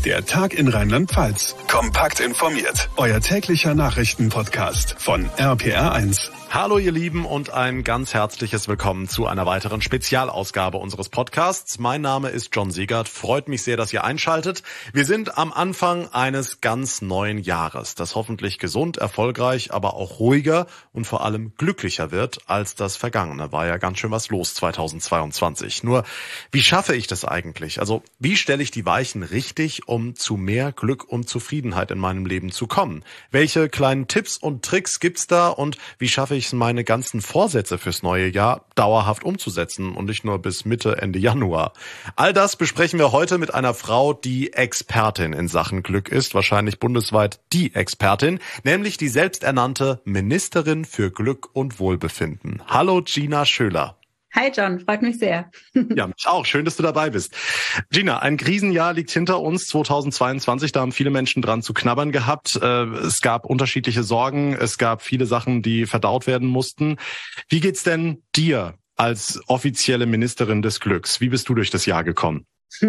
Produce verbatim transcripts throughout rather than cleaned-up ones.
Der Tag in Rheinland-Pfalz. Kompakt informiert. Euer täglicher Nachrichtenpodcast von R P R eins. Hallo ihr Lieben und ein ganz herzliches Willkommen zu einer weiteren Spezialausgabe unseres Podcasts. Mein Name ist John Siegert. Freut mich sehr, dass ihr einschaltet. Wir sind am Anfang eines ganz neuen Jahres, das hoffentlich gesund, erfolgreich, aber auch ruhiger und vor allem glücklicher wird als das vergangene. War ja ganz schön was los zweitausendzweiundzwanzig. Nur, wie schaffe ich das eigentlich? Also, wie stelle ich die Weichen richtig, um zu mehr Glück und Zufriedenheit in meinem Leben zu kommen? Welche kleinen Tipps und Tricks gibt's da und wie schaffe ich meine ganzen Vorsätze fürs neue Jahr dauerhaft umzusetzen und nicht nur bis Mitte, Ende Januar? All das besprechen wir heute mit einer Frau, die Expertin in Sachen Glück ist, wahrscheinlich bundesweit die Expertin, nämlich die selbsternannte Ministerin für Glück und Wohlbefinden. Hallo Gina Schöler. Hi John, freut mich sehr. Ja, mich auch. Schön, dass du dabei bist. Gina, ein Krisenjahr liegt hinter uns, zweitausendzweiundzwanzig. Da haben viele Menschen dran zu knabbern gehabt. Es gab unterschiedliche Sorgen. Es gab viele Sachen, die verdaut werden mussten. Wie geht's denn dir als offizielle Ministerin des Glücks? Wie bist du durch das Jahr gekommen?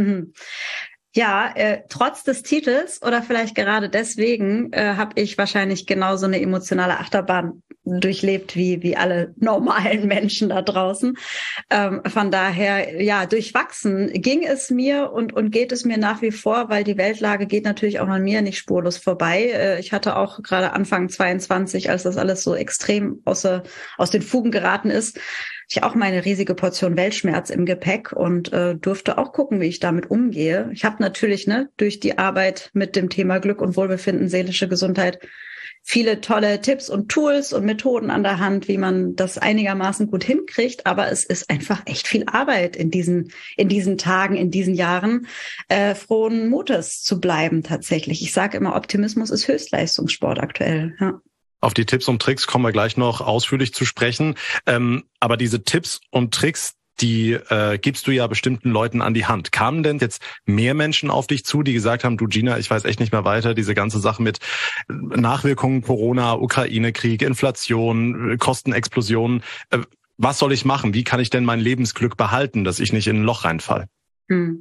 Ja, äh, trotz des Titels oder vielleicht gerade deswegen äh, habe ich wahrscheinlich genauso eine emotionale Achterbahn durchlebt wie wie alle normalen Menschen da draußen. Ähm, von daher, ja, durchwachsen ging es mir und und geht es mir nach wie vor, weil die Weltlage geht natürlich auch an mir nicht spurlos vorbei. Äh, ich hatte auch gerade Anfang zweiundzwanzig, als das alles so extrem außer, aus den Fugen geraten ist, ich auch meine riesige Portion Weltschmerz im Gepäck und äh, durfte auch gucken, wie ich damit umgehe. Ich habe natürlich ne durch die Arbeit mit dem Thema Glück und Wohlbefinden, seelische Gesundheit, viele tolle Tipps und Tools und Methoden an der Hand, wie man das einigermaßen gut hinkriegt. Aber es ist einfach echt viel Arbeit in diesen in diesen Tagen, in diesen Jahren, äh, frohen Mutes zu bleiben tatsächlich. Ich sage immer, Optimismus ist Höchstleistungssport aktuell. Ja. Auf die Tipps und Tricks kommen wir gleich noch ausführlich zu sprechen. Ähm, aber diese Tipps und Tricks, die äh, gibst du ja bestimmten Leuten an die Hand. Kamen denn jetzt mehr Menschen auf dich zu, die gesagt haben, du Gina, ich weiß echt nicht mehr weiter, diese ganze Sache mit Nachwirkungen Corona, Ukraine-Krieg, Inflation, Kostenexplosion. Äh, was soll ich machen? Wie kann ich denn mein Lebensglück behalten, dass ich nicht in ein Loch reinfall? Hm.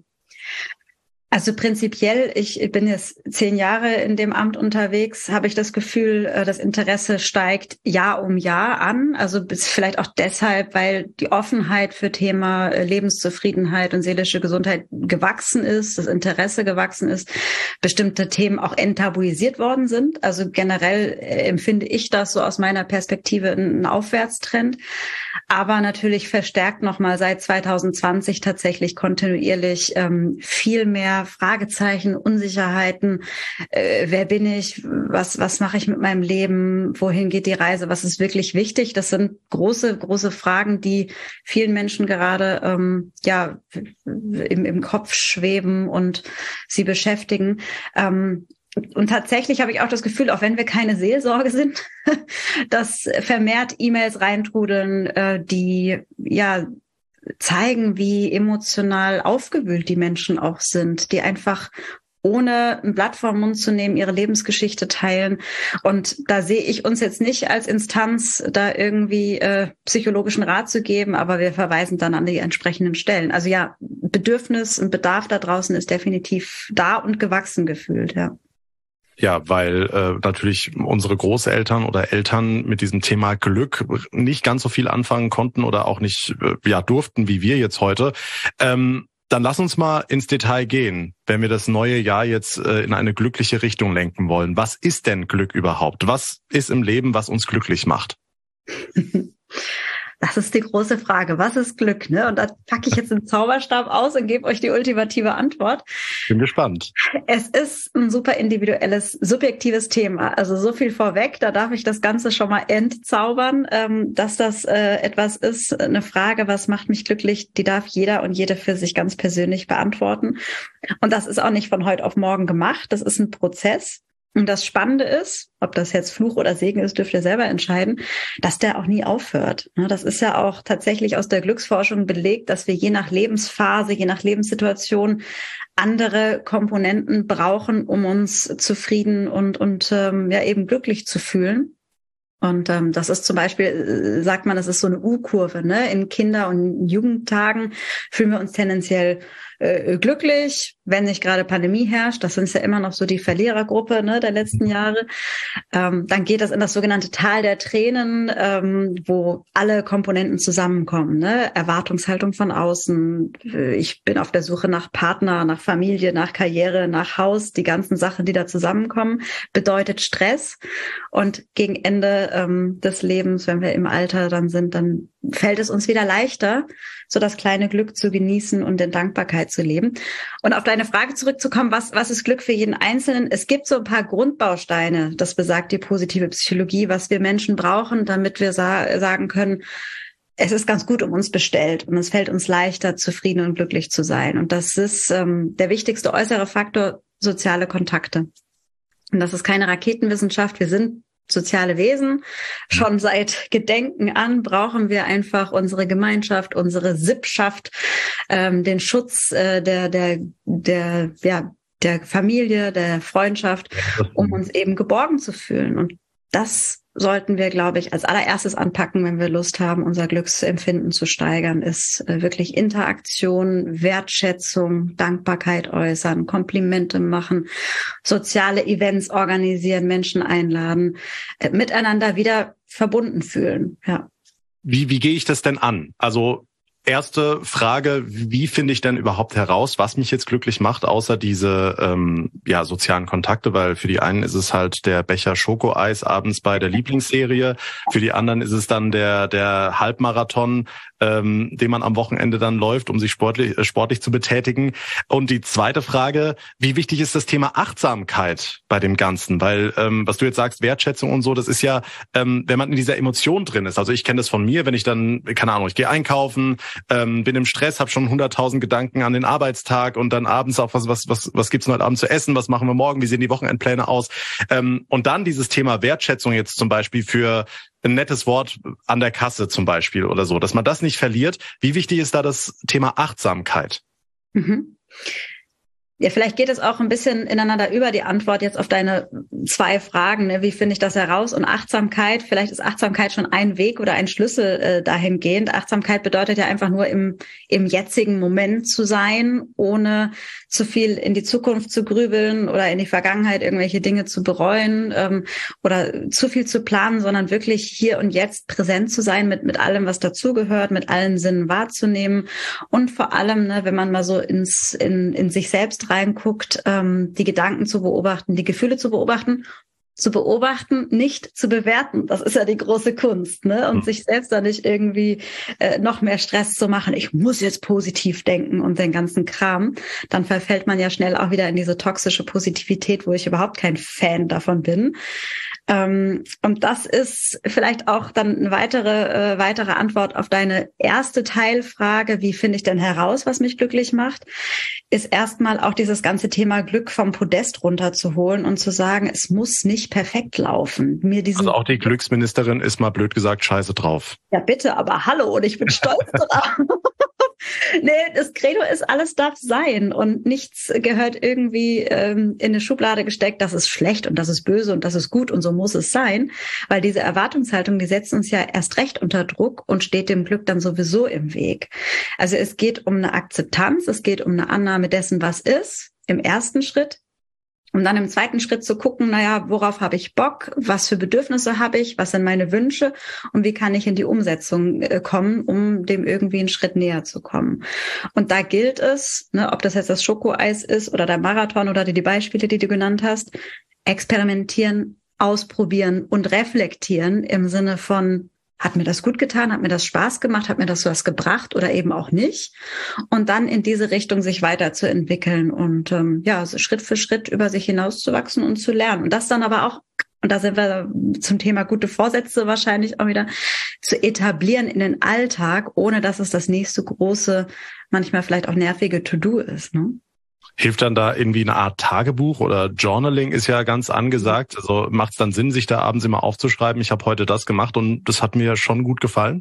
Also prinzipiell, ich bin jetzt zehn Jahre in dem Amt unterwegs, habe ich das Gefühl, das Interesse steigt Jahr um Jahr an. Also vielleicht auch deshalb, weil die Offenheit für Thema Lebenszufriedenheit und seelische Gesundheit gewachsen ist, das Interesse gewachsen ist, bestimmte Themen auch enttabuisiert worden sind. Also generell empfinde ich das so aus meiner Perspektive einen Aufwärtstrend. Aber natürlich verstärkt nochmal seit zweitausendzwanzig tatsächlich kontinuierlich ähm, viel mehr Fragezeichen, Unsicherheiten. Äh, wer bin ich? Was, was mache ich mit meinem Leben? Wohin geht die Reise? Was ist wirklich wichtig? Das sind große, große Fragen, die vielen Menschen gerade ähm, ja im, im Kopf schweben und sie beschäftigen. Ähm, Und tatsächlich habe ich auch das Gefühl, auch wenn wir keine Seelsorge sind, dass vermehrt E-Mails reintrudeln, äh, die ja zeigen, wie emotional aufgewühlt die Menschen auch sind, die einfach ohne ein Blatt vor den Mund zu nehmen, ihre Lebensgeschichte teilen. Und da sehe ich uns jetzt nicht als Instanz, da irgendwie äh, psychologischen Rat zu geben, aber wir verweisen dann an die entsprechenden Stellen. Also ja, Bedürfnis und Bedarf da draußen ist definitiv da und gewachsen gefühlt, ja. Ja, weil äh, natürlich unsere Großeltern oder Eltern mit diesem Thema Glück nicht ganz so viel anfangen konnten oder auch nicht äh, ja durften wie wir jetzt heute. Ähm, dann lass uns mal ins Detail gehen, wenn wir das neue Jahr jetzt äh, in eine glückliche Richtung lenken wollen. Was ist denn Glück überhaupt? Was ist im Leben, was uns glücklich macht? Das ist die große Frage. Was ist Glück? Ne? Und da packe ich jetzt den Zauberstab aus und gebe euch die ultimative Antwort. Bin gespannt. Es ist ein super individuelles, subjektives Thema. Also so viel vorweg, da darf ich das Ganze schon mal entzaubern, ähm, dass das äh, etwas ist, eine Frage, was macht mich glücklich, die darf jeder und jede für sich ganz persönlich beantworten. Und das ist auch nicht von heute auf morgen gemacht. Das ist ein Prozess. Und das Spannende ist, ob das jetzt Fluch oder Segen ist, dürft ihr selber entscheiden, dass der auch nie aufhört. Das ist ja auch tatsächlich aus der Glücksforschung belegt, dass wir je nach Lebensphase, je nach Lebenssituation andere Komponenten brauchen, um uns zufrieden und und ähm, ja eben glücklich zu fühlen. Und ähm, das ist zum Beispiel, sagt man, das ist so eine U-Kurve, ne? In Kinder- und Jugendtagen fühlen wir uns tendenziell äh, glücklich, wenn nicht gerade Pandemie herrscht. Das sind ja immer noch so die Verlierergruppe, ne, der letzten Jahre. Ähm, dann geht das in das sogenannte Tal der Tränen, ähm, wo alle Komponenten zusammenkommen. Ne? Erwartungshaltung von außen. Ich bin auf der Suche nach Partner, nach Familie, nach Karriere, nach Haus. Die ganzen Sachen, die da zusammenkommen, bedeutet Stress. Und gegen Ende ähm, des Lebens, wenn wir im Alter dann sind, dann fällt es uns wieder leichter, so das kleine Glück zu genießen und in Dankbarkeit zu leben. Und auf deine Frage zurückzukommen, was, was ist Glück für jeden Einzelnen? Es gibt so ein paar Grundbausteine, das besagt die positive Psychologie, was wir Menschen brauchen, damit wir sa- sagen können, es ist ganz gut um uns bestellt und es fällt uns leichter, zufrieden und glücklich zu sein. Und das ist ähm, der wichtigste äußere Faktor, soziale Kontakte. Und das ist keine Raketenwissenschaft. Wir sind soziale Wesen. Schon seit Gedenken an brauchen wir einfach unsere Gemeinschaft, unsere Sippschaft, ähm, den Schutz äh, der, der, der, ja, der Familie, der Freundschaft, um uns eben geborgen zu fühlen. Und das sollten wir, glaube ich, als allererstes anpacken, wenn wir Lust haben, unser Glücksempfinden zu steigern, ist äh, wirklich Interaktion, Wertschätzung, Dankbarkeit äußern, Komplimente machen, soziale Events organisieren, Menschen einladen, äh, miteinander wieder verbunden fühlen. Ja. Wie, wie gehe ich das denn an? Also erste Frage, wie finde ich denn überhaupt heraus, was mich jetzt glücklich macht, außer diese ähm, ja sozialen Kontakte, weil für die einen ist es halt der Becher Schokoeis abends bei der Lieblingsserie, für die anderen ist es dann der der Halbmarathon, ähm, den man am Wochenende dann läuft, um sich sportlich äh, sportlich zu betätigen. Und die zweite Frage, wie wichtig ist das Thema Achtsamkeit bei dem Ganzen? Weil ähm, was du jetzt sagst, Wertschätzung und so, das ist ja, ähm, wenn man in dieser Emotion drin ist. Also ich kenne das von mir, wenn ich dann, keine Ahnung, ich gehe einkaufen, Ähm, bin im Stress, habe schon hunderttausend Gedanken an den Arbeitstag und dann abends auch, was was was was gibt's heute Abend zu essen, was machen wir morgen, wie sehen die Wochenendpläne aus? Ähm, und dann dieses Thema Wertschätzung jetzt zum Beispiel für ein nettes Wort an der Kasse zum Beispiel oder so, dass man das nicht verliert. Wie wichtig ist da das Thema Achtsamkeit? Mhm. Ja, vielleicht geht es auch ein bisschen ineinander über, die Antwort jetzt auf deine zwei Fragen. Ne? Wie finde ich das heraus? Und Achtsamkeit, vielleicht ist Achtsamkeit schon ein Weg oder ein Schlüssel äh, dahingehend. Achtsamkeit bedeutet ja einfach nur im, im jetzigen Moment zu sein, ohne zu viel in die Zukunft zu grübeln oder in die Vergangenheit irgendwelche Dinge zu bereuen ähm, oder zu viel zu planen, sondern wirklich hier und jetzt präsent zu sein mit, mit allem, was dazugehört, mit allen Sinnen wahrzunehmen und vor allem, ne, wenn man mal so ins, in, in sich selbst reinguckt, ähm, die Gedanken zu beobachten, die Gefühle zu beobachten, zu beobachten, nicht zu bewerten. Das ist ja die große Kunst, ne? Und mhm. sich selbst da nicht irgendwie äh, noch mehr Stress zu machen. Ich muss jetzt positiv denken und den ganzen Kram. Dann verfällt man ja schnell auch wieder in diese toxische Positivität, wo ich überhaupt kein Fan davon bin. Ähm, und das ist vielleicht auch dann eine weitere, äh, weitere Antwort auf deine erste Teilfrage. Wie finde ich denn heraus, was mich glücklich macht? Ist erstmal auch dieses ganze Thema Glück vom Podest runterzuholen und zu sagen, es muss nicht perfekt laufen. Mir diesen also auch die Glücksministerin ist mal blöd gesagt scheiße drauf. Ja bitte, aber hallo, und ich bin stolz drauf. Nee, das Credo ist, alles darf sein und nichts gehört irgendwie ähm, in eine Schublade gesteckt, das ist schlecht und das ist böse und das ist gut und so muss es sein, weil diese Erwartungshaltung, die setzt uns ja erst recht unter Druck und steht dem Glück dann sowieso im Weg. Also es geht um eine Akzeptanz, es geht um eine Annahme dessen, was ist, im ersten Schritt. Um dann im zweiten Schritt zu gucken, naja, worauf habe ich Bock, was für Bedürfnisse habe ich, was sind meine Wünsche und wie kann ich in die Umsetzung äh, kommen, um dem irgendwie einen Schritt näher zu kommen. Und da gilt es, ne, ob das jetzt das Schokoeis ist oder der Marathon oder die, die Beispiele, die du genannt hast, experimentieren, ausprobieren und reflektieren im Sinne von, hat mir das gut getan, hat mir das Spaß gemacht, hat mir das was gebracht oder eben auch nicht? Und dann in diese Richtung sich weiterzuentwickeln und ähm, ja, also Schritt für Schritt über sich hinauszuwachsen und zu lernen. Und das dann aber auch, und da sind wir zum Thema gute Vorsätze wahrscheinlich auch wieder, zu etablieren in den Alltag, ohne dass es das nächste große, manchmal vielleicht auch nervige To-Do ist, ne? Hilft dann da irgendwie eine Art Tagebuch oder Journaling ist ja ganz angesagt. Also macht es dann Sinn, sich da abends immer aufzuschreiben, ich habe heute das gemacht und das hat mir schon gut gefallen?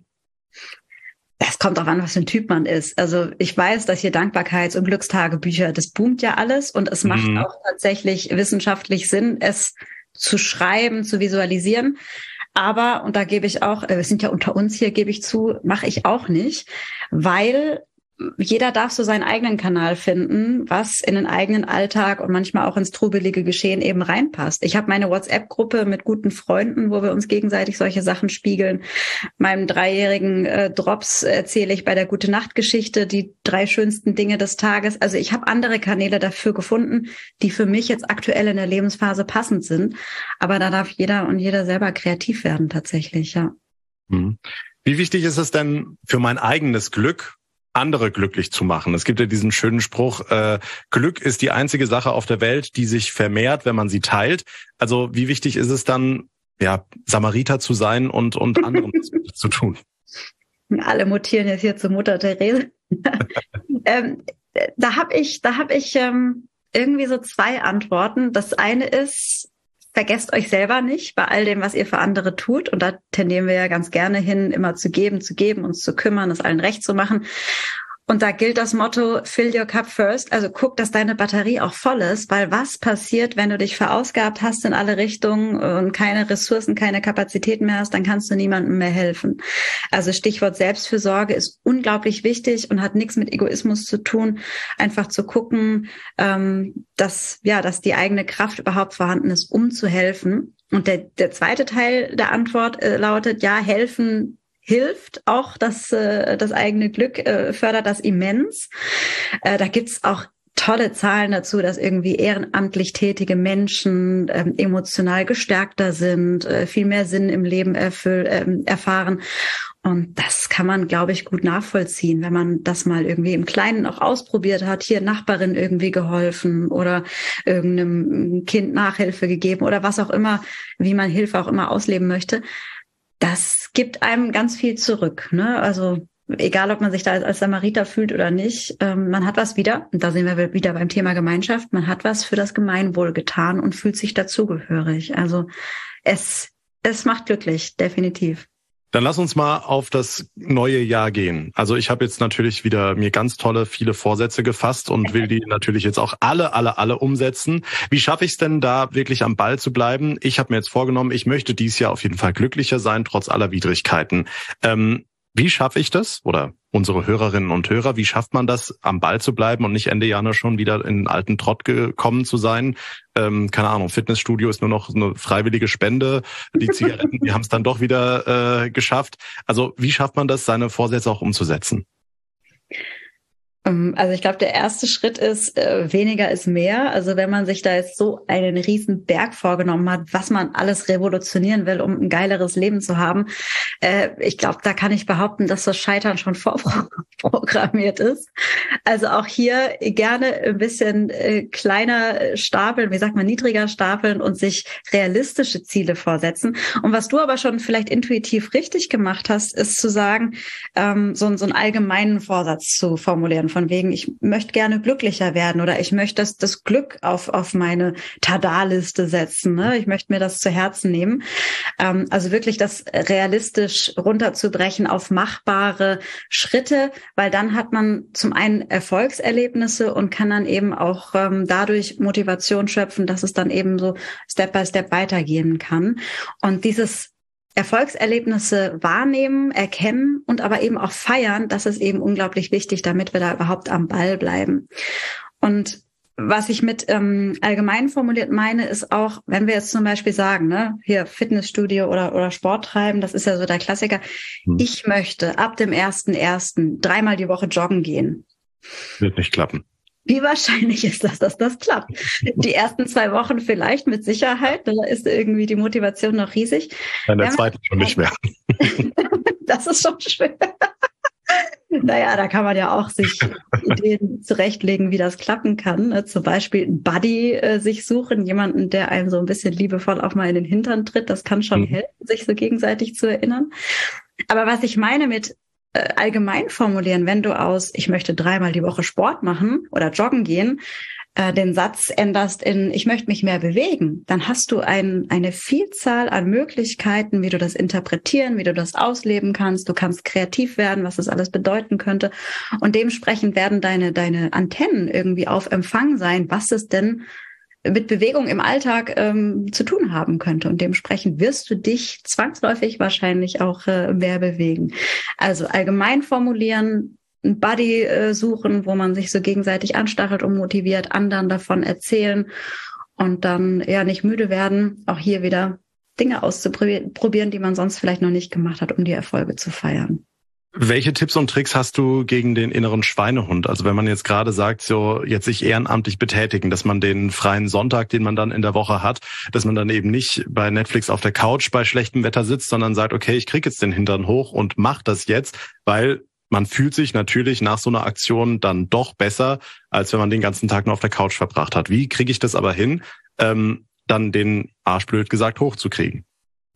Es kommt darauf an, was für ein Typ man ist. Also ich weiß, dass hier Dankbarkeits- und Glückstagebücher, das boomt ja alles und es macht mhm. auch tatsächlich wissenschaftlich Sinn, es zu schreiben, zu visualisieren. Aber, und da gebe ich auch, wir sind ja unter uns hier, gebe ich zu, mache ich auch nicht, weil jeder darf so seinen eigenen Kanal finden, was in den eigenen Alltag und manchmal auch ins trubelige Geschehen eben reinpasst. Ich habe meine WhatsApp-Gruppe mit guten Freunden, wo wir uns gegenseitig solche Sachen spiegeln. Meinem dreijährigen äh, Drops erzähle ich bei der Gute-Nacht-Geschichte die drei schönsten Dinge des Tages. Also ich habe andere Kanäle dafür gefunden, die für mich jetzt aktuell in der Lebensphase passend sind. Aber da darf jeder und jeder selber kreativ werden tatsächlich, ja. Wie wichtig ist es denn für mein eigenes Glück, andere glücklich zu machen? Es gibt ja diesen schönen Spruch, äh, Glück ist die einzige Sache auf der Welt, die sich vermehrt, wenn man sie teilt. Also wie wichtig ist es dann, ja, Samariter zu sein und und anderen zu tun? Alle mutieren jetzt hier zu Mutter Therese. ähm, da habe ich, da habe ich ähm, irgendwie so zwei Antworten. Das eine ist: Vergesst euch selber nicht bei all dem, was ihr für andere tut. Und da tendieren wir ja ganz gerne hin, immer zu geben, zu geben, uns zu kümmern, es allen recht zu machen. Und da gilt das Motto, fill your cup first. Also guck, dass deine Batterie auch voll ist, weil was passiert, wenn du dich verausgabt hast in alle Richtungen und keine Ressourcen, keine Kapazitäten mehr hast, dann kannst du niemandem mehr helfen. Also Stichwort Selbstfürsorge ist unglaublich wichtig und hat nichts mit Egoismus zu tun. Einfach zu gucken, ähm, dass, ja, dass die eigene Kraft überhaupt vorhanden ist, um zu helfen. Und der, der zweite Teil der Antwort äh, lautet, ja, helfen hilft auch, das, äh, das eigene Glück äh, fördert das immens. Äh, da gibt's auch tolle Zahlen dazu, dass irgendwie ehrenamtlich tätige Menschen ähm, emotional gestärkter sind, äh, viel mehr Sinn im Leben erfüll, ähm, erfahren. Und das kann man, glaube ich, gut nachvollziehen, wenn man das mal irgendwie im Kleinen auch ausprobiert hat, hier Nachbarin irgendwie geholfen oder irgendeinem Kind Nachhilfe gegeben oder was auch immer, wie man Hilfe auch immer ausleben möchte. Das gibt einem ganz viel zurück, ne? Also egal, ob man sich da als, als Samariter fühlt oder nicht, ähm, man hat was wieder, und da sind wir wieder beim Thema Gemeinschaft, man hat was für das Gemeinwohl getan und fühlt sich dazugehörig. Also es, es macht glücklich, definitiv. Dann lass uns mal auf das neue Jahr gehen. Also ich habe jetzt natürlich wieder mir ganz tolle, viele Vorsätze gefasst und will die natürlich jetzt auch alle, alle, alle umsetzen. Wie schaffe ich es denn da wirklich am Ball zu bleiben? Ich habe mir jetzt vorgenommen, ich möchte dieses Jahr auf jeden Fall glücklicher sein, trotz aller Widrigkeiten. Ähm, wie schaffe ich das? Oder unsere Hörerinnen und Hörer, wie schafft man das, am Ball zu bleiben und nicht Ende Januar schon wieder in den alten Trott gekommen zu sein? Ähm, keine Ahnung, Fitnessstudio ist nur noch eine freiwillige Spende. Die Zigaretten, die haben es dann doch wieder äh, geschafft. Also wie schafft man das, seine Vorsätze auch umzusetzen? Also ich glaube, der erste Schritt ist, äh, weniger ist mehr. Also wenn man sich da jetzt so einen riesen Berg vorgenommen hat, was man alles revolutionieren will, um ein geileres Leben zu haben, äh, ich glaube, da kann ich behaupten, dass das Scheitern schon vorprogrammiert ist. Also auch hier gerne ein bisschen äh, kleiner stapeln, wie sagt man, niedriger stapeln und sich realistische Ziele vorsetzen. Und was du aber schon vielleicht intuitiv richtig gemacht hast, ist zu sagen, ähm, so, so einen allgemeinen Vorsatz zu formulieren. Von wegen, ich möchte gerne glücklicher werden oder ich möchte das, das Glück auf, auf meine Tada-Liste setzen. Ne? Ich möchte mir das zu Herzen nehmen. Ähm, also wirklich das realistisch runterzubrechen auf machbare Schritte, weil dann hat man zum einen Erfolgserlebnisse und kann dann eben auch ähm, dadurch Motivation schöpfen, dass es dann eben so Step by Step weitergehen kann. Und dieses Erfolgserlebnisse wahrnehmen, erkennen und aber eben auch feiern, das ist eben unglaublich wichtig, damit wir da überhaupt am Ball bleiben. Und was ich mit ähm, allgemein formuliert meine, ist auch, wenn wir jetzt zum Beispiel sagen, ne, hier Fitnessstudio oder oder Sport treiben, das ist ja so der Klassiker. Hm. Ich möchte ab dem ersten ersten dreimal die Woche joggen gehen. Wird nicht klappen. Wie wahrscheinlich ist das, dass das klappt? Die ersten zwei Wochen vielleicht mit Sicherheit, da ist irgendwie die Motivation noch riesig. In der zweiten schon nicht mehr. Das ist schon schwer. Naja, da kann man ja auch sich Ideen zurechtlegen, wie das klappen kann. Zum Beispiel einen Buddy äh, sich suchen, jemanden, der einem so ein bisschen liebevoll auch mal in den Hintern tritt. Das kann schon mhm. helfen, sich so gegenseitig zu erinnern. Aber was ich meine mit allgemein formulieren, wenn du aus, ich möchte dreimal die Woche Sport machen oder joggen gehen, äh, den Satz änderst in, ich möchte mich mehr bewegen, dann hast du ein, eine Vielzahl an Möglichkeiten, wie du das interpretieren, wie du das ausleben kannst. Du kannst kreativ werden, was das alles bedeuten könnte. Und dementsprechend werden deine, deine Antennen irgendwie auf Empfang sein, was es denn mit Bewegung im Alltag ähm, zu tun haben könnte. Und dementsprechend wirst du dich zwangsläufig wahrscheinlich auch äh, mehr bewegen. Also allgemein formulieren, einen Buddy äh, suchen, wo man sich so gegenseitig anstachelt und motiviert, anderen davon erzählen und dann ja nicht müde werden, auch hier wieder Dinge auszuprobieren, die man sonst vielleicht noch nicht gemacht hat, um die Erfolge zu feiern. Welche Tipps und Tricks hast du gegen den inneren Schweinehund? Also wenn man jetzt gerade sagt, so jetzt sich ehrenamtlich betätigen, dass man den freien Sonntag, den man dann in der Woche hat, dass man dann eben nicht bei Netflix auf der Couch bei schlechtem Wetter sitzt, sondern sagt, okay, ich krieg jetzt den Hintern hoch und mach das jetzt, weil man fühlt sich natürlich nach so einer Aktion dann doch besser, als wenn man den ganzen Tag nur auf der Couch verbracht hat. Wie kriege ich das aber hin, ähm, dann den Arsch blöd gesagt hochzukriegen?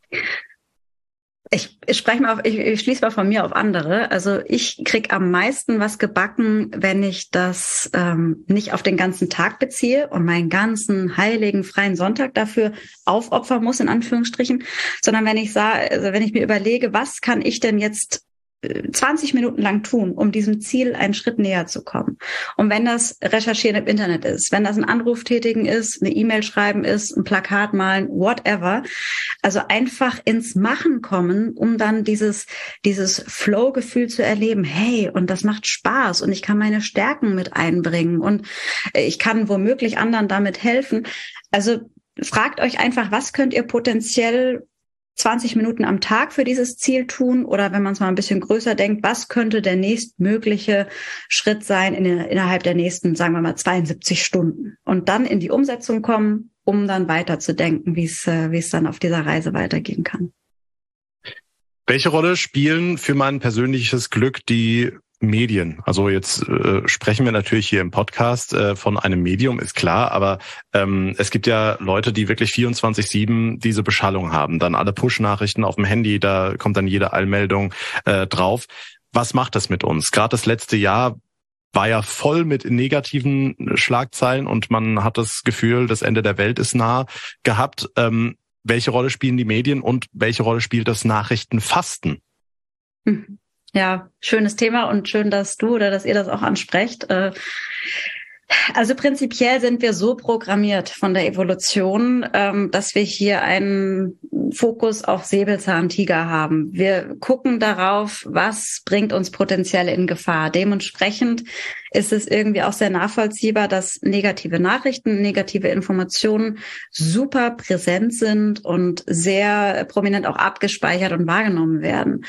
Ich, ich spreche mal auf, ich, ich schließe mal von mir auf andere. Also ich krieg am meisten was gebacken, wenn ich das ähm, nicht auf den ganzen Tag beziehe und meinen ganzen heiligen freien Sonntag dafür aufopfern muss, in Anführungsstrichen, sondern wenn ich sage, also wenn ich mir überlege, was kann ich denn jetzt zwanzig Minuten lang tun, um diesem Ziel einen Schritt näher zu kommen. Und wenn das Recherchieren im Internet ist, wenn das ein Anruf tätigen ist, eine E-Mail schreiben ist, ein Plakat malen, whatever. Also einfach ins Machen kommen, um dann dieses, dieses Flow-Gefühl zu erleben. Hey, und das macht Spaß und ich kann meine Stärken mit einbringen und ich kann womöglich anderen damit helfen. Also fragt euch einfach, was könnt ihr potenziell zwanzig Minuten am Tag für dieses Ziel tun oder wenn man es mal ein bisschen größer denkt, was könnte der nächstmögliche Schritt sein in, innerhalb der nächsten, sagen wir mal, zweiundsiebzig Stunden und dann in die Umsetzung kommen, um dann weiterzudenken, wie es wie es dann auf dieser Reise weitergehen kann. Welche Rolle spielen für mein persönliches Glück die Medien? Also jetzt äh, sprechen wir natürlich hier im Podcast äh, von einem Medium, ist klar, aber ähm, es gibt ja Leute, die wirklich vierundzwanzig sieben diese Beschallung haben, dann alle Push-Nachrichten auf dem Handy, da kommt dann jede Eilmeldung äh, drauf. Was macht das mit uns? Gerade das letzte Jahr war ja voll mit negativen Schlagzeilen und man hat das Gefühl, das Ende der Welt ist nah gehabt. Ähm, welche Rolle spielen die Medien und welche Rolle spielt das Nachrichtenfasten? Mhm. Ja, schönes Thema und schön, dass du oder dass ihr das auch ansprecht. Also prinzipiell sind wir so programmiert von der Evolution, dass wir hier einen Fokus auf Säbelzahntiger haben. Wir gucken darauf, was bringt uns potenziell in Gefahr. Dementsprechend ist es irgendwie auch sehr nachvollziehbar, dass negative Nachrichten, negative Informationen super präsent sind und sehr prominent auch abgespeichert und wahrgenommen werden.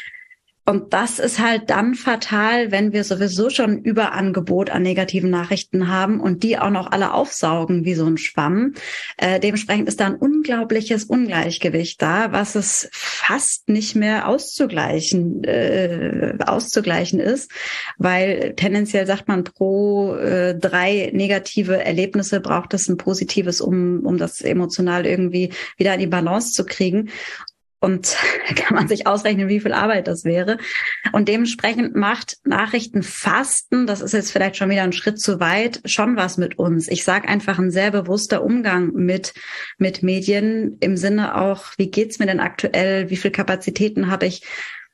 Und das ist halt dann fatal, wenn wir sowieso schon Überangebot an negativen Nachrichten haben und die auch noch alle aufsaugen wie so ein Schwamm. Äh, dementsprechend ist da ein unglaubliches Ungleichgewicht da, was es fast nicht mehr auszugleichen, äh, auszugleichen ist, weil tendenziell sagt man, pro äh, drei negative Erlebnisse braucht es ein positives, um, um das emotional irgendwie wieder in die Balance zu kriegen. Und kann man sich ausrechnen, wie viel Arbeit das wäre. Und dementsprechend macht Nachrichtenfasten, das ist jetzt vielleicht schon wieder ein Schritt zu weit, schon was mit uns. Ich sage einfach, ein sehr bewusster Umgang mit mit Medien im Sinne auch, wie geht's mir denn aktuell, wie viel Kapazitäten habe ich,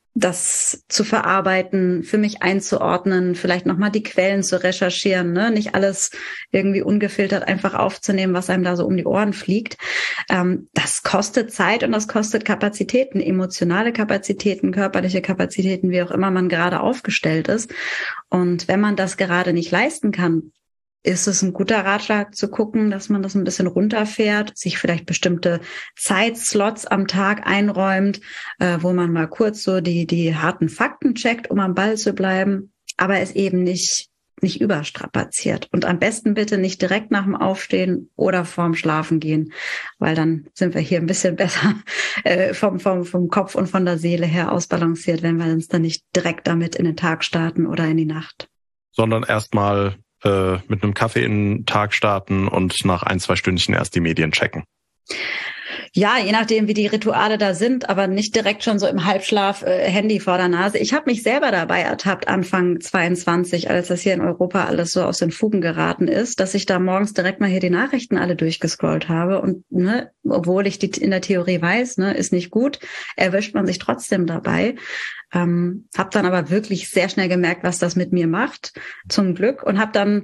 das zu verarbeiten, für mich einzuordnen, vielleicht nochmal die Quellen zu recherchieren, ne? Nicht alles irgendwie ungefiltert einfach aufzunehmen, was einem da so um die Ohren fliegt. Ähm, das kostet Zeit und das kostet Kapazitäten, emotionale Kapazitäten, körperliche Kapazitäten, wie auch immer man gerade aufgestellt ist. Und wenn man das gerade nicht leisten kann, ist es ein guter Ratschlag zu gucken, dass man das ein bisschen runterfährt, sich vielleicht bestimmte Zeitslots am Tag einräumt, äh, wo man mal kurz so die die harten Fakten checkt, um am Ball zu bleiben, aber es eben nicht nicht überstrapaziert. Und am besten bitte nicht direkt nach dem Aufstehen oder vorm Schlafengehen, weil dann sind wir hier ein bisschen besser äh, vom vom vom Kopf und von der Seele her ausbalanciert, wenn wir uns dann nicht direkt damit in den Tag starten oder in die Nacht. Sondern erstmal äh, mit einem Kaffee in den Tag starten und nach ein, zwei Stündchen erst die Medien checken. Ja, je nachdem, wie die Rituale da sind, aber nicht direkt schon so im Halbschlaf äh, Handy vor der Nase. Ich habe mich selber dabei ertappt, Anfang zweiundzwanzig, als das hier in Europa alles so aus den Fugen geraten ist, dass ich da morgens direkt mal hier die Nachrichten alle durchgescrollt habe. Und ne, obwohl ich die in der Theorie weiß, ne, ist nicht gut, erwischt man sich trotzdem dabei. Ähm, habe dann aber wirklich sehr schnell gemerkt, was das mit mir macht, zum Glück. Und habe dann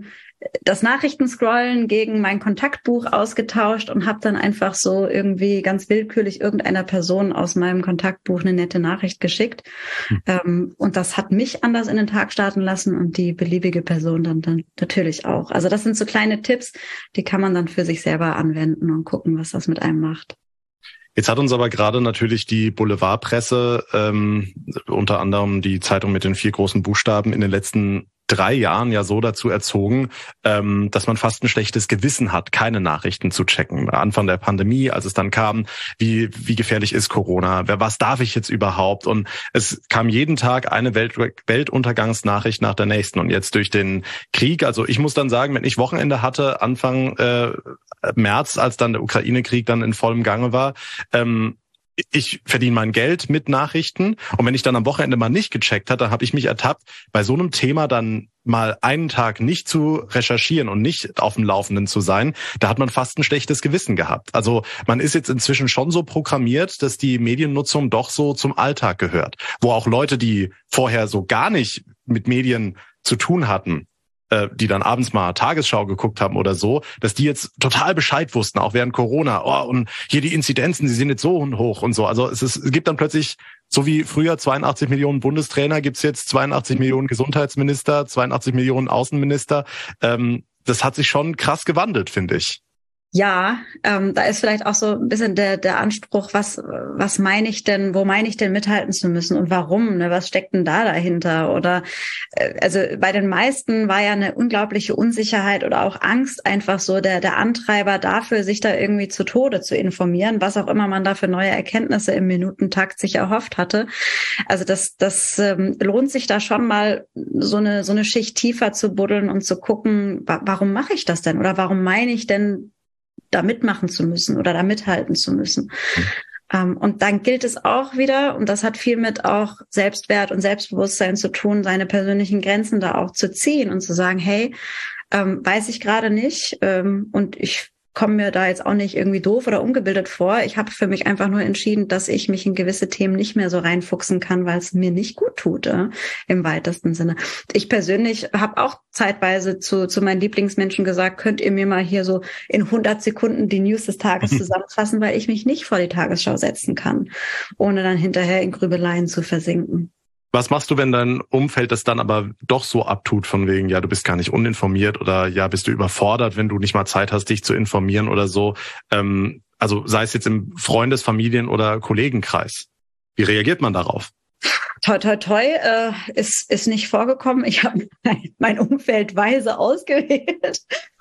das Nachrichtenscrollen gegen mein Kontaktbuch ausgetauscht und habe dann einfach so irgendwie ganz willkürlich irgendeiner Person aus meinem Kontaktbuch eine nette Nachricht geschickt. Hm. Ähm, und das hat mich anders in den Tag starten lassen und die beliebige Person dann, dann natürlich auch. Also das sind so kleine Tipps, die kann man dann für sich selber anwenden und gucken, was das mit einem macht. Jetzt hat uns aber gerade natürlich die Boulevardpresse, ähm, unter anderem die Zeitung mit den vier großen Buchstaben, in den letzten drei Jahren ja so dazu erzogen, ähm, dass man fast ein schlechtes Gewissen hat, keine Nachrichten zu checken. Anfang der Pandemie, als es dann kam, wie wie gefährlich ist Corona, wer was darf ich jetzt überhaupt? Und es kam jeden Tag eine Welt, Weltuntergangsnachricht nach der nächsten. Und jetzt durch den Krieg, also ich muss dann sagen, wenn ich Wochenende hatte, Anfang äh, März, als dann der Ukraine-Krieg dann in vollem Gange war, ähm, ich verdiene mein Geld mit Nachrichten und wenn ich dann am Wochenende mal nicht gecheckt habe, dann habe ich mich ertappt, bei so einem Thema dann mal einen Tag nicht zu recherchieren und nicht auf dem Laufenden zu sein, da hat man fast ein schlechtes Gewissen gehabt. Also man ist jetzt inzwischen schon so programmiert, dass die Mediennutzung doch so zum Alltag gehört, wo auch Leute, die vorher so gar nicht mit Medien zu tun hatten, die dann abends mal Tagesschau geguckt haben oder so, dass die jetzt total Bescheid wussten, auch während Corona. Oh, und hier die Inzidenzen, die sind jetzt so hoch und so. Also es, ist, es gibt dann plötzlich, so wie früher zweiundachtzig Millionen Bundestrainer, gibt's jetzt zweiundachtzig Millionen Gesundheitsminister, zweiundachtzig Millionen Außenminister. Ähm, das hat sich schon krass gewandelt, finde ich. Ja, ähm, da ist vielleicht auch so ein bisschen der der Anspruch, was was meine ich denn, wo meine ich denn mithalten zu müssen und warum, ne? Was steckt denn da dahinter? Oder äh, also bei den meisten war ja eine unglaubliche Unsicherheit oder auch Angst einfach so der der Antreiber dafür, sich da irgendwie zu Tode zu informieren, was auch immer man da für neue Erkenntnisse im Minutentakt sich erhofft hatte. Also das das ähm, lohnt sich da schon mal so eine so eine Schicht tiefer zu buddeln und zu gucken, wa- warum mache ich das denn oder warum meine ich denn da mitmachen zu müssen oder da mithalten zu müssen. Mhm. Ähm, und dann gilt es auch wieder, und das hat viel mit auch Selbstwert und Selbstbewusstsein zu tun, seine persönlichen Grenzen da auch zu ziehen und zu sagen, hey, ähm, weiß ich gerade nicht ähm, und ich komme mir da jetzt auch nicht irgendwie doof oder ungebildet vor. Ich habe für mich einfach nur entschieden, dass ich mich in gewisse Themen nicht mehr so reinfuchsen kann, weil es mir nicht gut tut, äh, im weitesten Sinne. Ich persönlich habe auch zeitweise zu zu meinen Lieblingsmenschen gesagt, könnt ihr mir mal hier so in hundert Sekunden die News des Tages zusammenfassen, weil ich mich nicht vor die Tagesschau setzen kann, ohne dann hinterher in Grübeleien zu versinken. Was machst du, wenn dein Umfeld das dann aber doch so abtut von wegen, ja, du bist gar nicht uninformiert oder ja, bist du überfordert, wenn du nicht mal Zeit hast, dich zu informieren oder so? Ähm, also sei es jetzt im Freundes-, Familien- oder Kollegenkreis. Wie reagiert man darauf? Toi, toi, toi, äh, ist, ist nicht vorgekommen. Ich habe mein, mein Umfeld weise ausgewählt.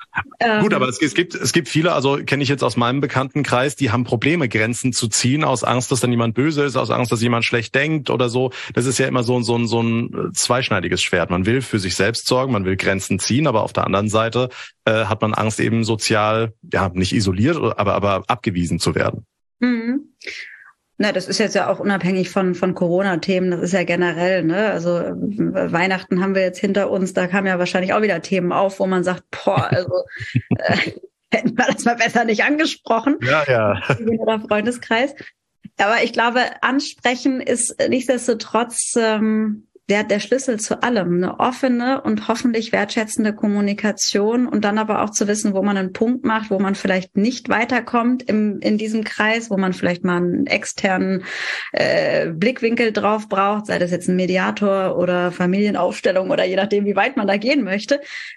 Gut, aber es, es gibt es gibt viele, also kenne ich jetzt aus meinem Bekanntenkreis, die haben Probleme, Grenzen zu ziehen, aus Angst, dass dann jemand böse ist, aus Angst, dass jemand schlecht denkt oder so. Das ist ja immer so, so, so ein zweischneidiges Schwert. Man will für sich selbst sorgen, man will Grenzen ziehen, aber auf der anderen Seite äh, hat man Angst, eben sozial, ja, nicht isoliert, aber, aber abgewiesen zu werden. Mhm. Na, das ist jetzt ja auch unabhängig von von Corona-Themen. Das ist ja generell, ne? Also äh, Weihnachten haben wir jetzt hinter uns. Da kamen ja wahrscheinlich auch wieder Themen auf, wo man sagt, boah, also äh, hätten wir das mal besser nicht angesprochen. Ja, ja. Oder Freundeskreis. Aber ich glaube, ansprechen ist nichtsdestotrotz ähm, der der Schlüssel zu allem. Eine offene und hoffentlich wertschätzende Kommunikation und dann aber auch zu wissen, wo man einen Punkt macht, wo man vielleicht nicht weiterkommt im in diesem Kreis, wo man vielleicht mal einen externen äh, Blickwinkel drauf braucht, sei das jetzt ein Mediator oder Familienaufstellung oder je nachdem, wie weit man da gehen möchte.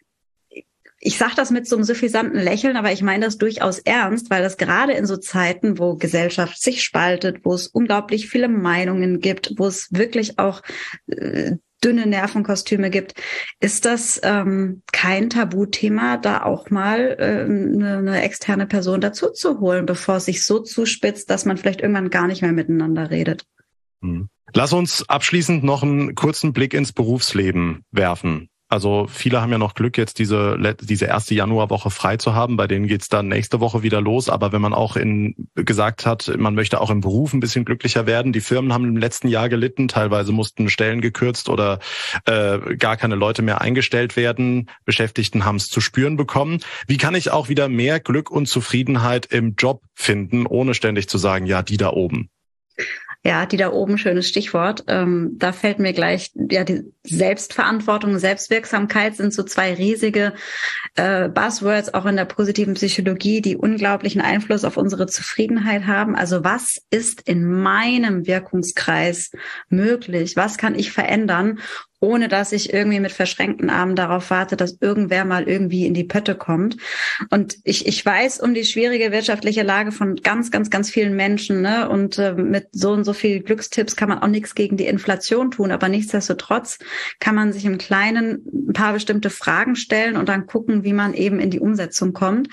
Ich sage das mit so einem suffisanten Lächeln, aber ich meine das durchaus ernst, weil das gerade in so Zeiten, wo Gesellschaft sich spaltet, wo es unglaublich viele Meinungen gibt, wo es wirklich auch äh, dünne Nervenkostüme gibt, ist das ähm, kein Tabuthema, da auch mal äh, eine, eine externe Person dazu zu holen, bevor es sich so zuspitzt, dass man vielleicht irgendwann gar nicht mehr miteinander redet. Lass uns abschließend noch einen kurzen Blick ins Berufsleben werfen. Also viele haben ja noch Glück, jetzt diese diese erste Januarwoche frei zu haben. Bei denen geht's dann nächste Woche wieder los. Aber wenn man auch in gesagt hat, man möchte auch im Beruf ein bisschen glücklicher werden. Die Firmen haben im letzten Jahr gelitten. Teilweise mussten Stellen gekürzt oder äh, gar keine Leute mehr eingestellt werden. Beschäftigten haben es zu spüren bekommen. Wie kann ich auch wieder mehr Glück und Zufriedenheit im Job finden, ohne ständig zu sagen, ja, die da oben? Ja, die da oben, schönes Stichwort. Ähm, da fällt mir gleich, ja, die Selbstverantwortung, Selbstwirksamkeit sind so zwei riesige äh, Buzzwords, auch in der positiven Psychologie, die unglaublichen Einfluss auf unsere Zufriedenheit haben. Also was ist in meinem Wirkungskreis möglich? Was kann ich verändern, ohne dass ich irgendwie mit verschränkten Armen darauf warte, dass irgendwer mal irgendwie in die Pötte kommt? Und ich ich weiß um die schwierige wirtschaftliche Lage von ganz, ganz, ganz vielen Menschen, ne? Und äh, mit so und so viel Glückstipps kann man auch nichts gegen die Inflation tun. Aber nichtsdestotrotz kann man sich im Kleinen ein paar bestimmte Fragen stellen und dann gucken, wie man eben in die Umsetzung kommt.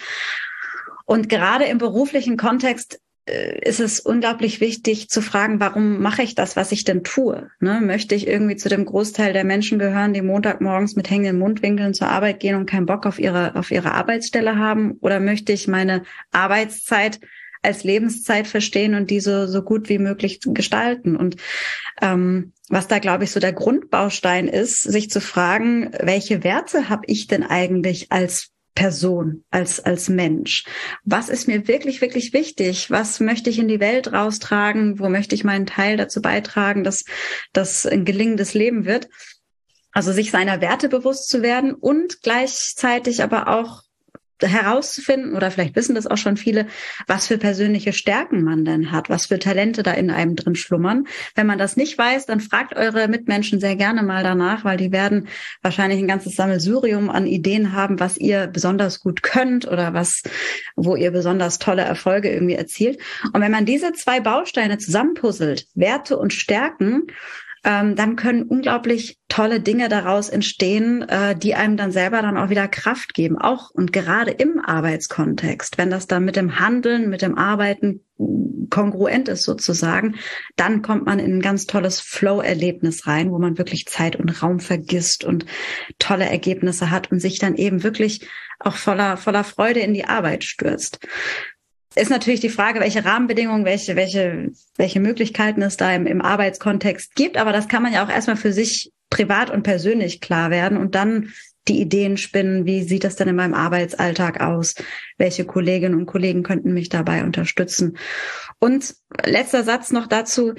Und gerade im beruflichen Kontext ist es unglaublich wichtig zu fragen, warum mache ich das, was ich denn tue? Ne? Möchte ich irgendwie zu dem Großteil der Menschen gehören, die Montagmorgens mit hängenden Mundwinkeln zur Arbeit gehen und keinen Bock auf ihre, auf ihre Arbeitsstelle haben? Oder möchte ich meine Arbeitszeit als Lebenszeit verstehen und diese so gut wie möglich gestalten? Und ähm, was da, glaube ich, so der Grundbaustein ist, sich zu fragen, welche Werte habe ich denn eigentlich als Person, als als Mensch? Was ist mir wirklich, wirklich wichtig? Was möchte ich in die Welt raustragen? Wo möchte ich meinen Teil dazu beitragen, dass das ein gelingendes Leben wird? Also sich seiner Werte bewusst zu werden und gleichzeitig aber auch herauszufinden, oder vielleicht wissen das auch schon viele, was für persönliche Stärken man denn hat, was für Talente da in einem drin schlummern. Wenn man das nicht weiß, dann fragt eure Mitmenschen sehr gerne mal danach, weil die werden wahrscheinlich ein ganzes Sammelsurium an Ideen haben, was ihr besonders gut könnt oder was, wo ihr besonders tolle Erfolge irgendwie erzielt. Und wenn man diese zwei Bausteine zusammenpuzzelt, Werte und Stärken, ähm, dann können unglaublich tolle Dinge daraus entstehen, äh, die einem dann selber dann auch wieder Kraft geben. Auch und gerade im Arbeitskontext, wenn das dann mit dem Handeln, mit dem Arbeiten kongruent ist sozusagen, dann kommt man in ein ganz tolles Flow-Erlebnis rein, wo man wirklich Zeit und Raum vergisst und tolle Ergebnisse hat und sich dann eben wirklich auch voller voller Freude in die Arbeit stürzt. Ist natürlich die Frage, welche Rahmenbedingungen, welche welche welche Möglichkeiten es da im, im Arbeitskontext gibt. Aber das kann man ja auch erstmal für sich privat und persönlich klar werden und dann die Ideen spinnen, wie sieht das denn in meinem Arbeitsalltag aus? Welche Kolleginnen und Kollegen könnten mich dabei unterstützen? Und letzter Satz noch dazu,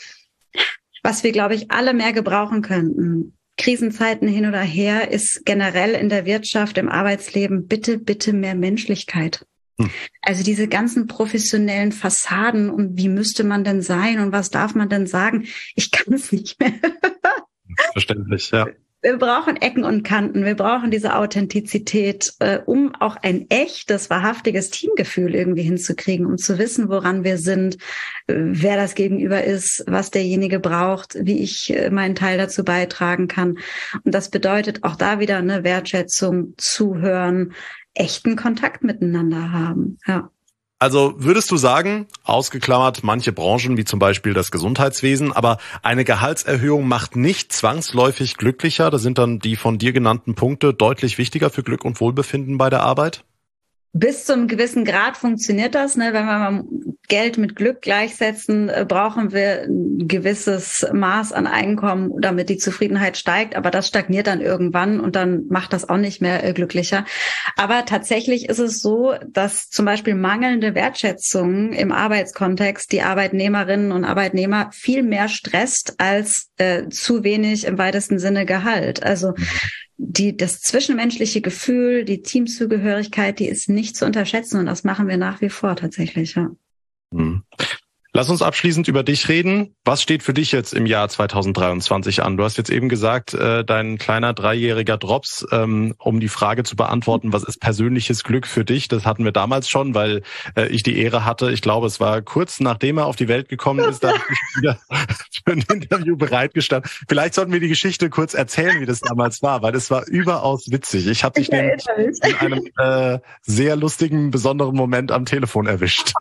was wir, glaube ich, alle mehr gebrauchen könnten. Krisenzeiten hin oder her ist generell in der Wirtschaft, im Arbeitsleben bitte, bitte mehr Menschlichkeit. Also diese ganzen professionellen Fassaden und wie müsste man denn sein und was darf man denn sagen? Ich kann es nicht mehr. Verständlich, ja. Wir brauchen Ecken und Kanten, wir brauchen diese Authentizität, äh, um auch ein echtes, wahrhaftiges Teamgefühl irgendwie hinzukriegen, um zu wissen, woran wir sind, äh, wer das Gegenüber ist, was derjenige braucht, wie ich äh, meinen Teil dazu beitragen kann. Und das bedeutet auch da wieder eine Wertschätzung, Zuhören, echten Kontakt miteinander haben. Ja. Also würdest du sagen, ausgeklammert manche Branchen wie zum Beispiel das Gesundheitswesen, aber eine Gehaltserhöhung macht nicht zwangsläufig glücklicher? Da sind dann die von dir genannten Punkte deutlich wichtiger für Glück und Wohlbefinden bei der Arbeit? Bis zu einem gewissen Grad funktioniert das, ne? Wenn wir mal Geld mit Glück gleichsetzen, äh, brauchen wir ein gewisses Maß an Einkommen, damit die Zufriedenheit steigt. Aber das stagniert dann irgendwann und dann macht das auch nicht mehr äh, glücklicher. Aber tatsächlich ist es so, dass zum Beispiel mangelnde Wertschätzung im Arbeitskontext die Arbeitnehmerinnen und Arbeitnehmer viel mehr stresst als äh, zu wenig im weitesten Sinne Gehalt. Also die, das zwischenmenschliche Gefühl, die Teamzugehörigkeit, die ist nicht zu unterschätzen und das machen wir nach wie vor tatsächlich, ja. Hm. Lass uns abschließend über dich reden. Was steht für dich jetzt im Jahr zwanzig dreiundzwanzig an? Du hast jetzt eben gesagt, äh, dein kleiner dreijähriger Drops, ähm, um die Frage zu beantworten, was ist persönliches Glück für dich? Das hatten wir damals schon, weil äh, ich die Ehre hatte. Ich glaube, es war kurz nachdem er auf die Welt gekommen ist, da habe ich wieder für ein Interview bereitgestanden. Vielleicht sollten wir die Geschichte kurz erzählen, wie das damals war, weil es war überaus witzig. Ich habe dich nämlich in einem äh, sehr lustigen, besonderen Moment am Telefon erwischt.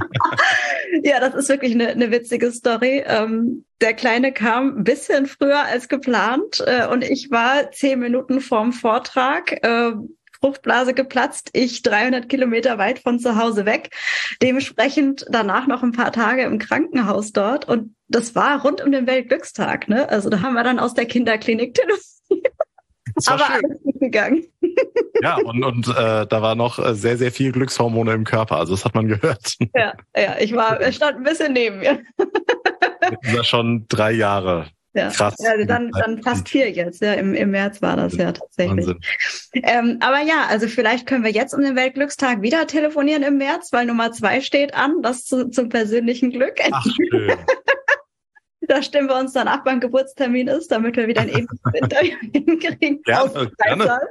Ja, das ist wirklich eine, eine witzige Story. Ähm, der Kleine kam ein bisschen früher als geplant äh, und ich war zehn Minuten vorm Vortrag, äh, Fruchtblase geplatzt, ich dreihundert Kilometer weit von zu Hause weg. Dementsprechend danach noch ein paar Tage im Krankenhaus dort und das war rund um den Weltglückstag, ne? Also da haben wir dann aus der Kinderklinik telefoniert. Aber schön. Alles gut gegangen. Ja, und, und äh, da war noch sehr, sehr viel Glückshormone im Körper. Also das hat man gehört. Ja, ja, ich war, er stand ein bisschen neben mir. Das war schon drei Jahre. Ja. Krass. Ja, dann, dann fast vier jetzt. Ja, im, im März war das ja tatsächlich. Wahnsinn. Ähm, aber ja, also vielleicht können wir jetzt um den Weltglückstag wieder telefonieren im März, weil Nummer zwei steht an, das zu, zum persönlichen Glück. Ach, schön. Da stimmen wir uns dann ab, wann Geburtstermin ist, damit wir wieder ein ewiges Interview hinkriegen. Gerne, gerne.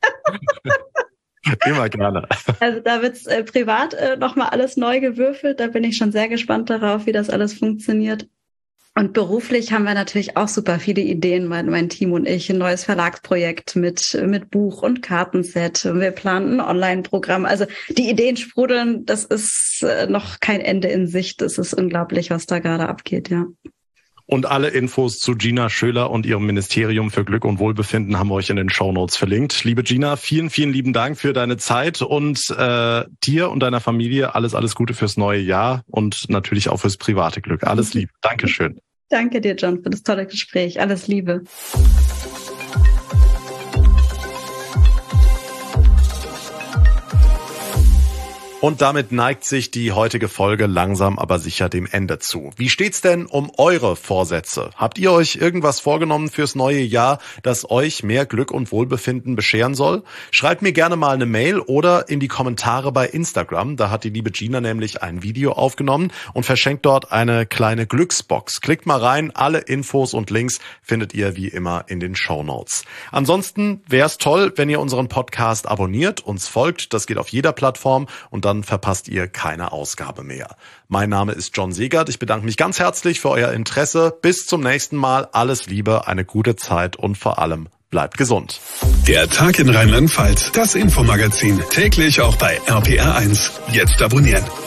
Immer gerne. Also da wird's äh, privat äh, nochmal alles neu gewürfelt. Da bin ich schon sehr gespannt darauf, wie das alles funktioniert. Und beruflich haben wir natürlich auch super viele Ideen, mein, mein Team und ich, ein neues Verlagsprojekt mit, mit Buch und Kartenset. Wir planen ein Online-Programm. Also die Ideen sprudeln, das ist noch kein Ende in Sicht. Es ist unglaublich, was da gerade abgeht, ja. Und alle Infos zu Gina Schöler und ihrem Ministerium für Glück und Wohlbefinden haben wir euch in den Shownotes verlinkt. Liebe Gina, vielen, vielen lieben Dank für deine Zeit und äh, dir und deiner Familie alles, alles Gute fürs neue Jahr und natürlich auch fürs private Glück. Alles Liebe. Dankeschön. Danke dir, John, für das tolle Gespräch. Alles Liebe. Und damit neigt sich die heutige Folge langsam aber sicher dem Ende zu. Wie steht's denn um eure Vorsätze? Habt ihr euch irgendwas vorgenommen fürs neue Jahr, das euch mehr Glück und Wohlbefinden bescheren soll? Schreibt mir gerne mal eine Mail oder in die Kommentare bei Instagram. Da hat die liebe Gina nämlich ein Video aufgenommen und verschenkt dort eine kleine Glücksbox. Klickt mal rein, alle Infos und Links findet ihr wie immer in den Shownotes. Ansonsten wäre es toll, wenn ihr unseren Podcast abonniert, uns folgt. Das geht auf jeder Plattform und dann verpasst ihr keine Ausgabe mehr. Mein Name ist John Segert. Ich bedanke mich ganz herzlich für euer Interesse. Bis zum nächsten Mal. Alles Liebe, eine gute Zeit und vor allem bleibt gesund. Der Tag in Rheinland-Pfalz, das Infomagazin, täglich auch bei R P R eins. Jetzt abonnieren.